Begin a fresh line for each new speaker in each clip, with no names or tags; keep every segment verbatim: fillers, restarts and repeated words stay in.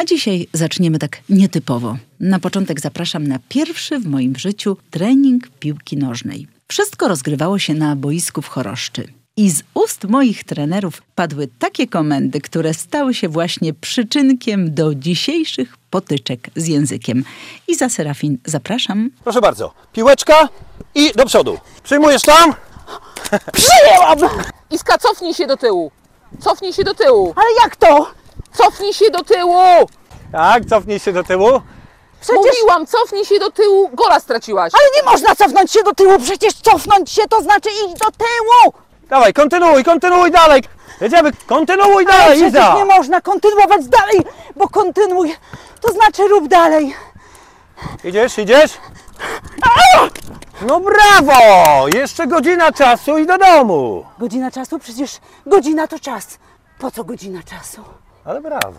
dzisiaj zaczniemy tak nietypowo. Na początek zapraszam na pierwszy w moim życiu trening piłki nożnej. Wszystko rozgrywało się na boisku w Choroszczy. I z ust moich trenerów padły takie komendy, które stały się właśnie przyczynkiem do dzisiejszych potyczek z językiem. Iza Serafin, zapraszam.
Proszę bardzo, piłeczka i do przodu. Przyjmujesz tam?
Przyjęłam! Iska, cofnij się do tyłu. Cofnij się do tyłu.
Ale jak to?
Cofnij się do tyłu.
Tak, cofnij się do tyłu.
Przecież...
Mówiłam, cofnij się do tyłu. Gola straciłaś.
Ale nie można cofnąć się do tyłu, przecież cofnąć się to znaczy iść do tyłu!
Dawaj, kontynuuj, kontynuuj dalej. Jedziemy, kontynuuj
Ale
dalej,
przecież
Iza.
nie można kontynuować dalej, bo kontynuuj, to znaczy rób dalej.
Idziesz, idziesz? No brawo! Jeszcze godzina czasu i do domu.
Godzina czasu? Przecież godzina to czas. Po co godzina czasu?
Ale brawo.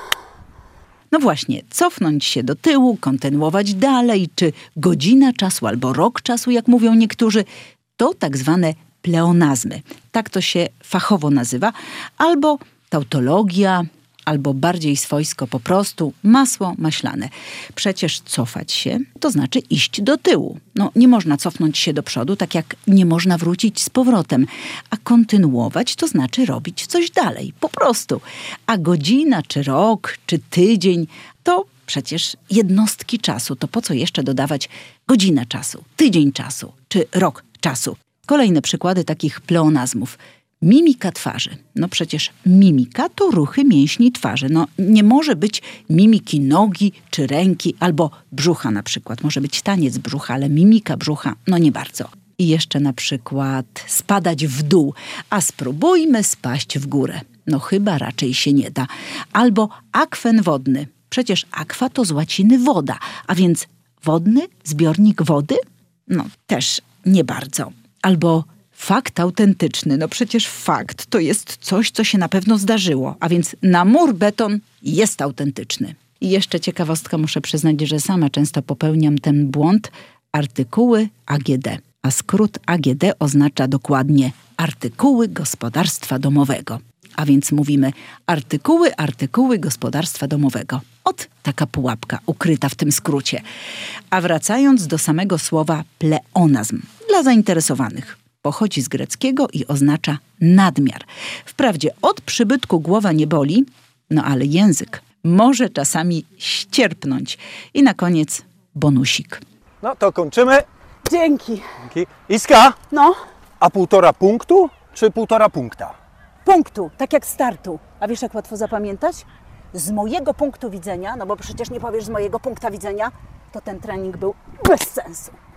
No właśnie, cofnąć się do tyłu, kontynuować dalej, czy godzina czasu albo rok czasu, jak mówią niektórzy, to tak zwane pleonazmy. Tak to się fachowo nazywa, albo tautologia, albo bardziej swojsko po prostu masło maślane. Przecież cofać się to znaczy iść do tyłu. No nie można cofnąć się do przodu, tak jak nie można wrócić z powrotem. A kontynuować to znaczy robić coś dalej, po prostu. A godzina, czy rok, czy tydzień to przecież jednostki czasu. To po co jeszcze dodawać godzinę czasu, tydzień czasu, czy rok czasu? Kolejne przykłady takich pleonazmów. Mimika twarzy. No przecież mimika to ruchy mięśni twarzy. No nie może być mimiki nogi czy ręki albo brzucha na przykład. Może być taniec brzucha, ale mimika brzucha no nie bardzo. I jeszcze na przykład spadać w dół, a spróbujmy spaść w górę. No chyba raczej się nie da. Albo akwen wodny. Przecież akwa to z łaciny woda, a więc wodny zbiornik wody? No też nie bardzo. Albo fakt autentyczny. No przecież fakt to jest coś, co się na pewno zdarzyło. A więc na mur beton jest autentyczny. I jeszcze ciekawostka, muszę przyznać, że sama często popełniam ten błąd. Artykuły A G D. A skrót A G D oznacza dokładnie artykuły gospodarstwa domowego. A więc mówimy artykuły, artykuły gospodarstwa domowego. Ot, taka pułapka ukryta w tym skrócie. A wracając do samego słowa pleonazm. Dla zainteresowanych. Pochodzi z greckiego i oznacza nadmiar. Wprawdzie od przybytku głowa nie boli, no ale język może czasami ścierpnąć. I na koniec bonusik.
No to kończymy.
Dzięki.
Dzięki. Iska,
No,
a półtora punktu czy półtora punkta?
punktu, tak jak startu. A wiesz, jak łatwo zapamiętać? Z mojego punktu widzenia, no bo przecież nie powiesz z mojego punktu widzenia, to ten trening był bez sensu.